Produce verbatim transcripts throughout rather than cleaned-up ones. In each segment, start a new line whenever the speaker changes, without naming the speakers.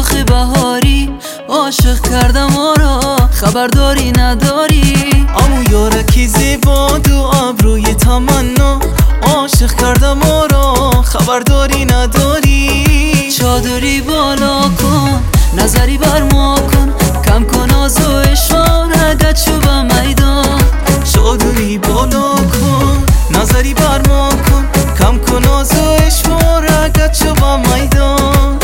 شاخ بهاری عاشق کردم ما را خبرداری نداری.
امو یارکی زیباد و ابروی تمنا عاشق کردم ما را خبرداری نداری.
چادری بالا کن نظری بر ما کن کم کن آز و اشاره گچو به میدان.
چادری بالا کن نظری بر ما کن کم کن آز و اشاره گچو به میدان.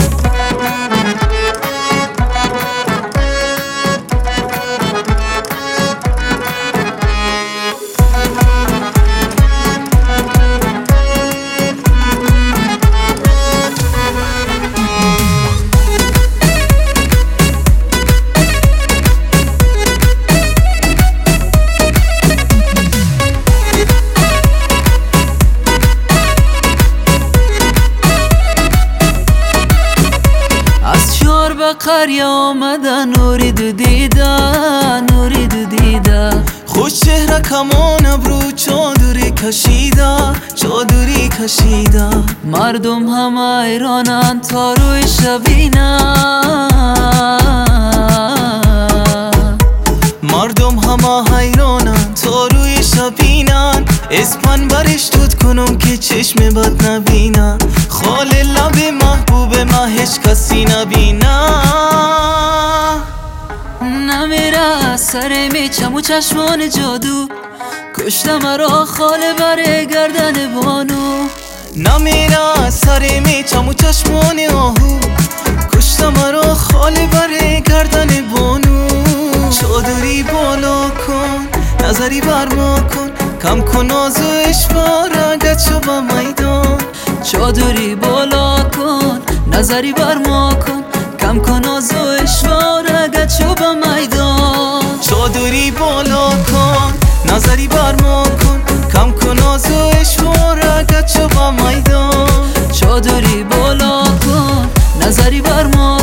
قریه آمدن نوری دو دیده نوری دو دیده.
خوش چهره کمان ابرو چادری کشیده چادری کشیده.
مردم همه ایرانن تا روی شبینن
مردم همه حیرانن تا روی شبینن. اسپن برش دود کنم که چشم بد نبینن. خال لب محبوب ما هیچ کسی نبینن.
نمیره سر میچم و چشمان جادو کشته مرا خاله بر گردن بانو.
نمیره سر میچم و چشمان آهو کشته مرا خاله بر گردن بانو. چادری بالا کن نظری بر ما کن کم کن آز و اشواره گچو به میدان.
چادری بالا کن نظری بر ما کن کم کن آز و اشواره گچو به میدان.
چادری بالا کن نظری بر ما کن کم کن آز و اشواره گچو به میدان.
چادری بالا کن نظری بر ما